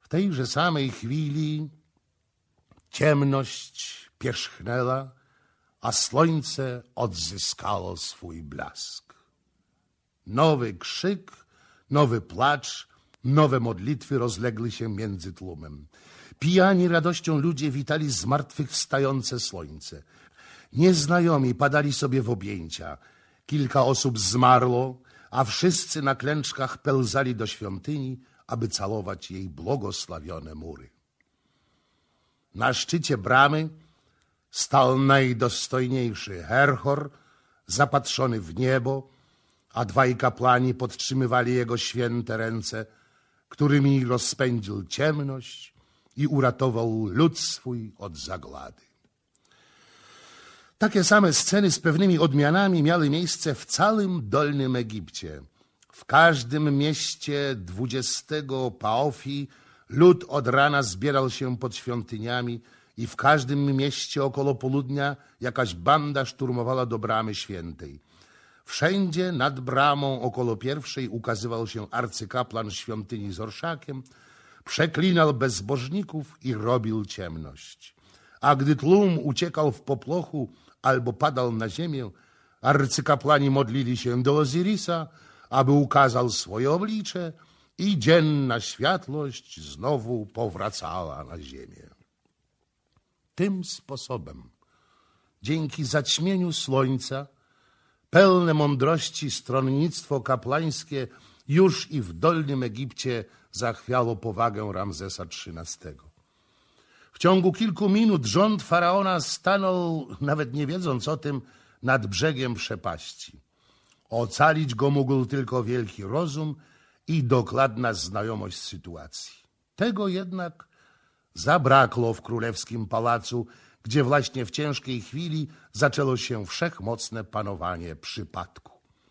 W tejże samej chwili ciemność pierzchnęła, a słońce odzyskało swój blask. Nowy krzyk, nowy płacz, nowe modlitwy rozległy się między tłumem. Pijani radością ludzie witali zmartwychwstające słońce. Nieznajomi padali sobie w objęcia. Kilka osób zmarło, a wszyscy na klęczkach pełzali do świątyni, aby całować jej błogosławione mury. Na szczycie bramy stał najdostojniejszy Herhor, zapatrzony w niebo, a dwaj kapłani podtrzymywali jego święte ręce, którymi rozpędził ciemność i uratował lud swój od zagłady. Takie same sceny z pewnymi odmianami miały miejsce w całym Dolnym Egipcie. W każdym mieście 20 Paofi lud od rana zbierał się pod świątyniami i w każdym mieście około południa jakaś banda szturmowała do bramy świętej. Wszędzie nad bramą około pierwszej ukazywał się arcykapłan świątyni z orszakiem, przeklinał bezbożników i robił ciemność. A gdy tłum uciekał w popłochu albo padał na ziemię, arcykapłani modlili się do Ozyrisa, aby ukazał swoje oblicze i dzienna światłość znowu powracała na ziemię. Tym sposobem, dzięki zaćmieniu słońca, pełne mądrości stronnictwo kapłańskie już i w Dolnym Egipcie zachwiało powagę Ramzesa XIII. W ciągu kilku minut rząd faraona stanął, nawet nie wiedząc o tym, nad brzegiem przepaści. Ocalić go mógł tylko wielki rozum i dokładna znajomość sytuacji. Tego jednak zabrakło w królewskim pałacu, gdzie właśnie w ciężkiej chwili zaczęło się wszechmocne panowanie przypadku.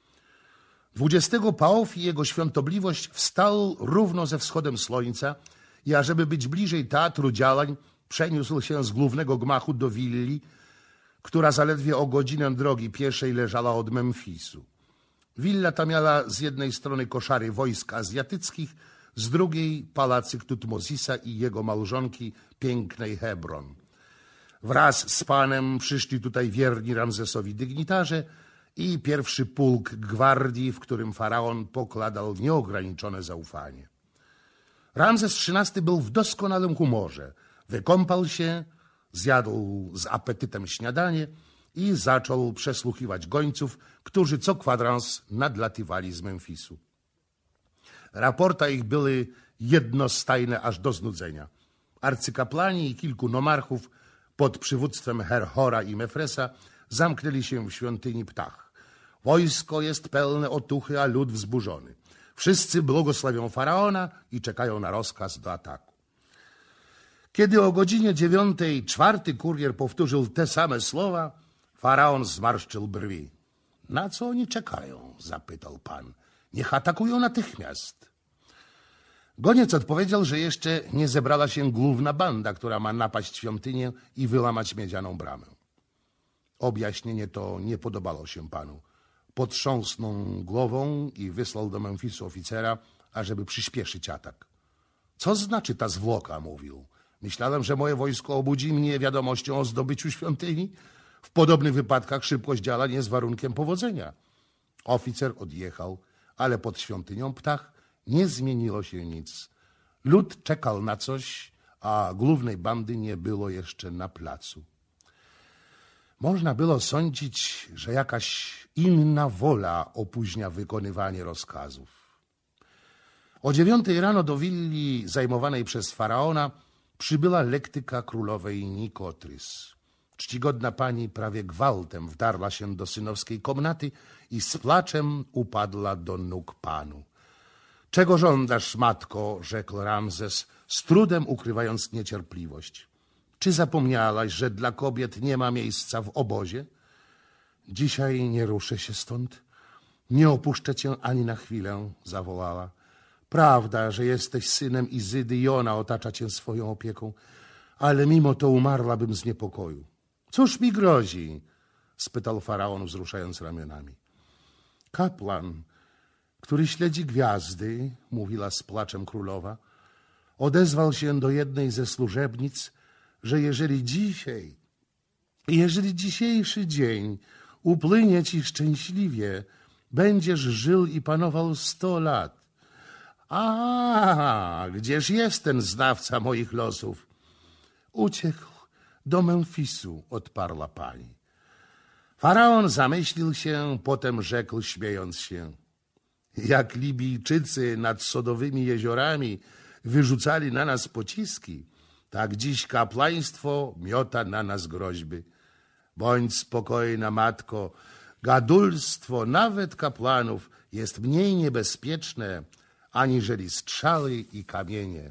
20 Paofi jego świątobliwość wstał równo ze wschodem słońca i ażeby być bliżej teatru działań, przeniósł się z głównego gmachu do willi, która zaledwie o godzinę drogi pieszej leżała od Memfisu. Willa ta miała z jednej strony koszary wojsk azjatyckich, z drugiej pałacyk Tutmozisa i jego małżonki pięknej Hebron. Wraz z panem przyszli tutaj wierni Ramzesowi dygnitarze i pierwszy pułk gwardii, w którym faraon pokładał nieograniczone zaufanie. Ramzes XIII był w doskonałym humorze. Wykąpał się, zjadł z apetytem śniadanie i zaczął przesłuchiwać gońców, którzy co kwadrans nadlatywali z Memfisu. Raporta ich były jednostajne aż do znudzenia. Arcykapłani i kilku nomarchów pod przywództwem Herhora i Mefresa zamknęli się w świątyni Ptah. Wojsko jest pełne otuchy, a lud wzburzony. Wszyscy błogosławią faraona i czekają na rozkaz do ataku. Kiedy o godzinie 9 czwarty kurier powtórzył te same słowa, faraon zmarszczył brwi. Na co oni czekają? Zapytał pan. Niech atakują natychmiast. Goniec odpowiedział, że jeszcze nie zebrała się główna banda, która ma napaść świątynię i wyłamać miedzianą bramę. Objaśnienie to nie podobało się panu. Potrząsnął głową i wysłał do Memfisu oficera, ażeby przyspieszyć atak. Co znaczy ta zwłoka? Mówił. Myślałem, że moje wojsko obudzi mnie wiadomością o zdobyciu świątyni. W podobnych wypadkach szybkość działań jest warunkiem powodzenia. Oficer odjechał, ale pod świątynią Ptah nie zmieniło się nic. Lud czekał na coś, a głównej bandy nie było jeszcze na placu. Można było sądzić, że jakaś inna wola opóźnia wykonywanie rozkazów. O 9 rano do willi zajmowanej przez faraona przybyła lektyka królowej Nikotrys. Czcigodna pani prawie gwałtem wdarła się do synowskiej komnaty i z płaczem upadła do nóg panu. Czego żądasz, matko? Rzekł Ramzes, z trudem ukrywając niecierpliwość. Czy zapomniałaś, że dla kobiet nie ma miejsca w obozie? Dzisiaj nie ruszę się stąd. Nie opuszczę cię ani na chwilę, zawołała. Prawda, że jesteś synem Izydy i ona otacza cię swoją opieką, ale mimo to umarłabym z niepokoju. Cóż mi grozi? Spytał faraon, wzruszając ramionami. Kapłan, który śledzi gwiazdy, mówiła z płaczem królowa, odezwał się do jednej ze służebnic, że jeżeli dzisiejszy dzień upłynie ci szczęśliwie, będziesz żył i panował 100 lat. A gdzież jest ten znawca moich losów? Uciekł do Memfisu, odparła pani. Faraon zamyślił się, potem rzekł, śmiejąc się. Jak Libijczycy nad sodowymi jeziorami wyrzucali na nas pociski, tak dziś kapłaństwo miota na nas groźby. Bądź spokojna, matko, gadulstwo nawet kapłanów jest mniej niebezpieczne, aniżeli strzały i kamienie.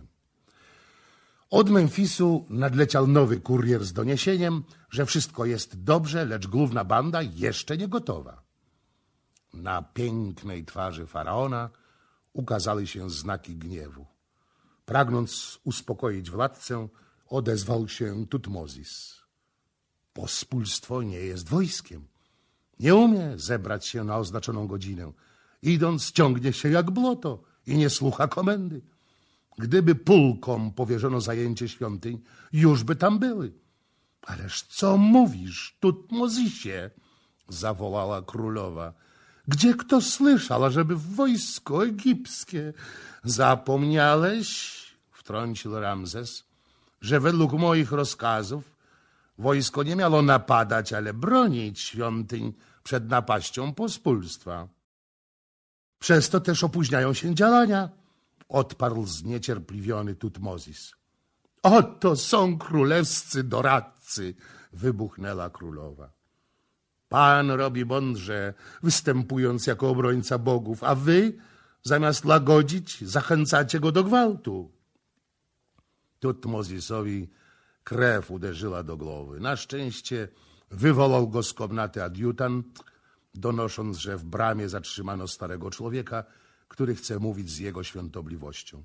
Od Memfisu nadleciał nowy kurier z doniesieniem, że wszystko jest dobrze, lecz główna banda jeszcze nie gotowa. Na pięknej twarzy faraona ukazały się znaki gniewu. Pragnąc uspokoić władcę, odezwał się Tutmozis. Pospólstwo nie jest wojskiem. Nie umie zebrać się na oznaczoną godzinę. Idąc, ciągnie się jak błoto i nie słucha komendy. Gdyby pułkom powierzono zajęcie świątyń, już by tam były. Ależ co mówisz, Tutmozisie? Zawołała królowa. Gdzie kto słyszał, ażeby wojsko egipskie? Zapomniałeś, wtrącił Ramzes, że według moich rozkazów wojsko nie miało napadać, ale bronić świątyń przed napaścią pospólstwa. Przez to też opóźniają się działania, odparł zniecierpliwiony Tutmozis. Oto są królewscy doradcy, wybuchnęła królowa. Pan robi mądrze, występując jako obrońca bogów, a wy, zamiast lagodzić, zachęcacie go do gwałtu. Tutmozisowi krew uderzyła do głowy. Na szczęście wywołał go z komnaty adiutant, donosząc, że w bramie zatrzymano starego człowieka, który chce mówić z jego świątobliwością.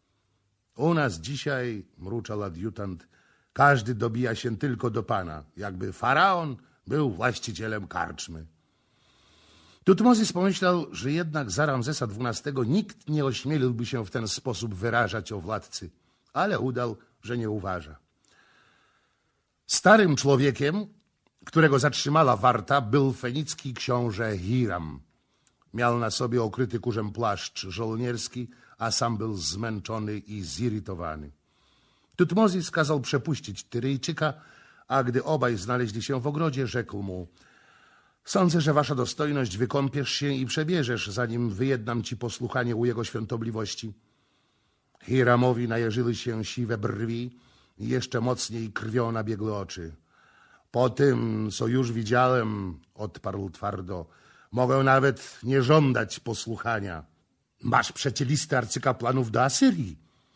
U nas dzisiaj, mruczał adiutant, każdy dobija się tylko do pana, jakby faraon był właścicielem karczmy. Tutmozis pomyślał, że jednak za Ramzesa XII nikt nie ośmieliłby się w ten sposób wyrażać o władcy, ale udał, że nie uważa. Starym człowiekiem, którego zatrzymała warta, był fenicki książę Hiram. Miał na sobie okryty kurzem płaszcz żołnierski, a sam był zmęczony i zirytowany. Tutmozis kazał przepuścić Tyryjczyka, a gdy obaj znaleźli się w ogrodzie, rzekł mu: sądzę, że wasza dostojność wykąpiesz się i przebierzesz, zanim wyjednam ci posłuchanie u jego świątobliwości. Hiramowi najeżyły się siwe brwi i jeszcze mocniej krwią nabiegły oczy. Po tym, co już widziałem, odparł twardo, mogę nawet nie żądać posłuchania. Masz przecie listy arcykapłanów do Asyrii.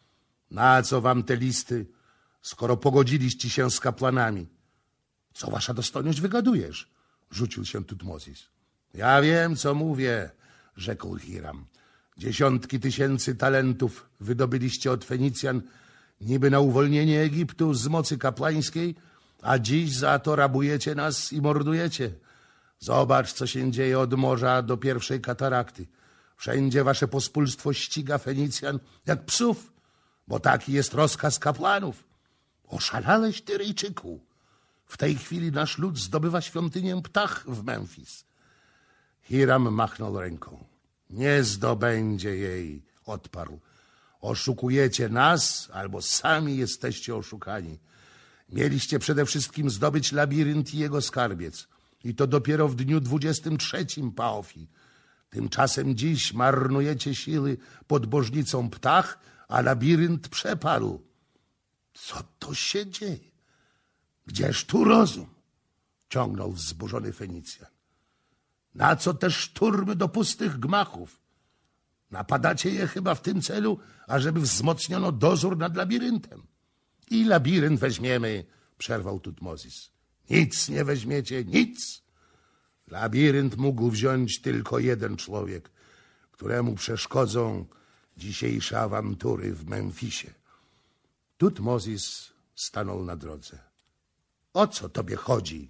Na co wam te listy, skoro pogodziliście się z kapłanami? Co wasza dostojność wygadujesz? Rzucił się Tutmozis. Ja wiem, co mówię, rzekł Hiram. Dziesiątki tysięcy talentów wydobyliście od Fenicjan, niby na uwolnienie Egiptu z mocy kapłańskiej, a dziś za to rabujecie nas i mordujecie. Zobacz, co się dzieje od morza do pierwszej katarakty. Wszędzie wasze pospólstwo ściga Fenicjan jak psów, bo taki jest rozkaz kapłanów. Oszalałeś, Tyryjczyku. W tej chwili nasz lud zdobywa świątynię Ptah w Memfis. Hiram machnął ręką. Nie zdobędzie jej, odparł. Oszukujecie nas, albo sami jesteście oszukani. Mieliście przede wszystkim zdobyć labirynt i jego skarbiec. I to dopiero w dniu 23 Paofi. Tymczasem dziś marnujecie siły pod bożnicą Ptah, a labirynt przepadł. Co to się dzieje? Gdzież tu rozum? Ciągnął wzburzony Fenicjan. Na co te szturmy do pustych gmachów? Napadacie je chyba w tym celu, ażeby wzmocniono dozór nad labiryntem. I labirynt weźmiemy, przerwał Tutmozis. Nic nie weźmiecie, nic. Labirynt mógł wziąć tylko jeden człowiek, któremu przeszkodzą dzisiejsze awantury w Memfisie. Tutmozis stanął na drodze. O co tobie chodzi?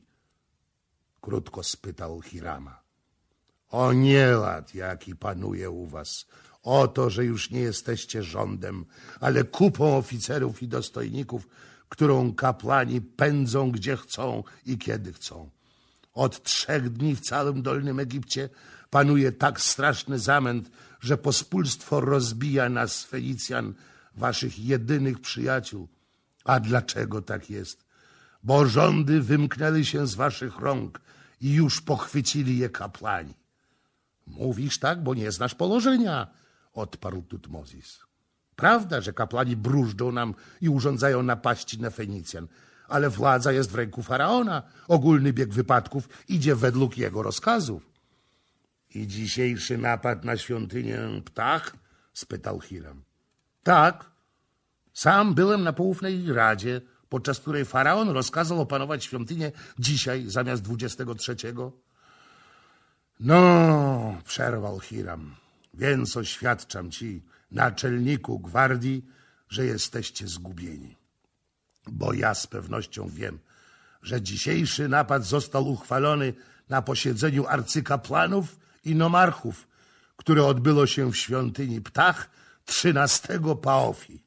Krótko spytał Hirama. O nieład, jaki panuje u was, Oto, że już nie jesteście rządem, ale kupą oficerów i dostojników, którą kapłani pędzą gdzie chcą i kiedy chcą. Od 3 dni w całym Dolnym Egipcie panuje tak straszny zamęt, że pospólstwo rozbija nas, Fenicjan, waszych jedynych przyjaciół. A dlaczego tak jest? Bo rządy wymknęły się z waszych rąk i już pochwycili je kapłani. Mówisz tak, bo nie znasz położenia, odparł Tutmozis. Prawda, że kapłani bróżdżą nam i urządzają napaści na Fenicjan, ale władza jest w ręku faraona. Ogólny bieg wypadków idzie według jego rozkazów. I dzisiejszy napad na świątynię Ptah? Spytał Hiram. Tak. Sam byłem na poufnej radzie, podczas której faraon rozkazał opanować świątynię dzisiaj zamiast 23. No, przerwał Hiram, więc oświadczam ci, naczelniku gwardii, że jesteście zgubieni. Bo ja z pewnością wiem, że dzisiejszy napad został uchwalony na posiedzeniu arcykapłanów i nomarchów, które odbyło się w świątyni Ptah 13 Paofi.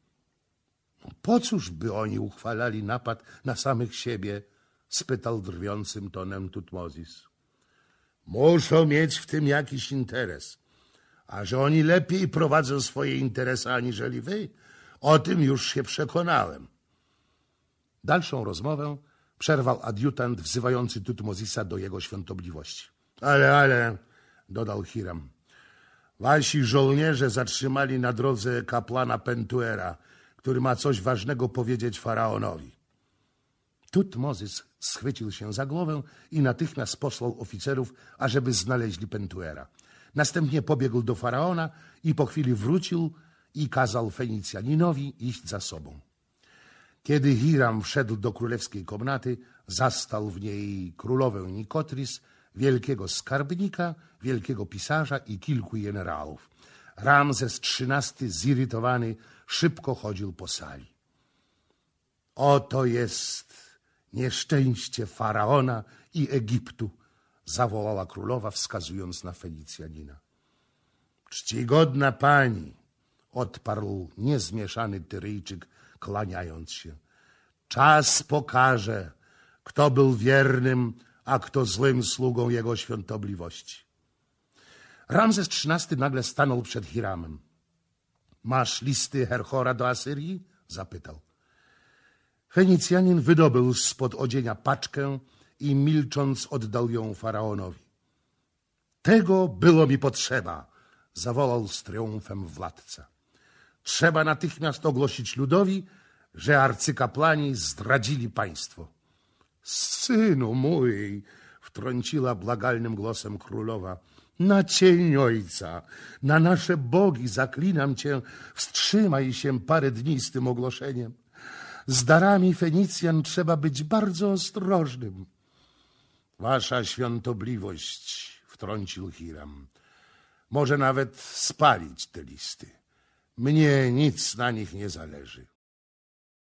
Po cóż by oni uchwalali napad na samych siebie? Spytał drwiącym tonem Tutmozis. Muszą mieć w tym jakiś interes. A że oni lepiej prowadzą swoje interesy aniżeli wy, o tym już się przekonałem. Dalszą rozmowę przerwał adiutant wzywający Tutmozisa do jego świątobliwości. Ale, dodał Hiram, wasi żołnierze zatrzymali na drodze kapłana Pentuera, który ma coś ważnego powiedzieć faraonowi. Tutmozis schwycił się za głowę i natychmiast posłał oficerów, ażeby znaleźli Pentuera. Następnie pobiegł do faraona i po chwili wrócił i kazał Fenicjaninowi iść za sobą. Kiedy Hiram wszedł do królewskiej komnaty, zastał w niej królowę Nikotris, wielkiego skarbnika, wielkiego pisarza i kilku generałów. Ramzes XIII, zirytowany, szybko chodził po sali. Oto jest nieszczęście faraona i Egiptu, zawołała królowa, wskazując na Fenicjanina. Czcigodna pani, odparł niezmieszany Tyryjczyk, kłaniając się. Czas pokaże, kto był wiernym, a kto złym sługą jego świątobliwości. Ramzes XIII nagle stanął przed Hiramem. Masz listy Herhora do Asyrii? Zapytał. Fenicjanin wydobył spod odzienia paczkę i milcząc oddał ją faraonowi. Tego było mi potrzeba, zawołał z triumfem władca. Trzeba natychmiast ogłosić ludowi, że arcykapłani zdradzili państwo. Synu mój, wtrąciła błagalnym głosem królowa, na cień ojca, na nasze bogi zaklinam cię, wstrzymaj się parę dni z tym ogłoszeniem. Z darami Fenicjan trzeba być bardzo ostrożnym. Wasza świątobliwość, wtrącił Hiram, może nawet spalić te listy. Mnie nic na nich nie zależy.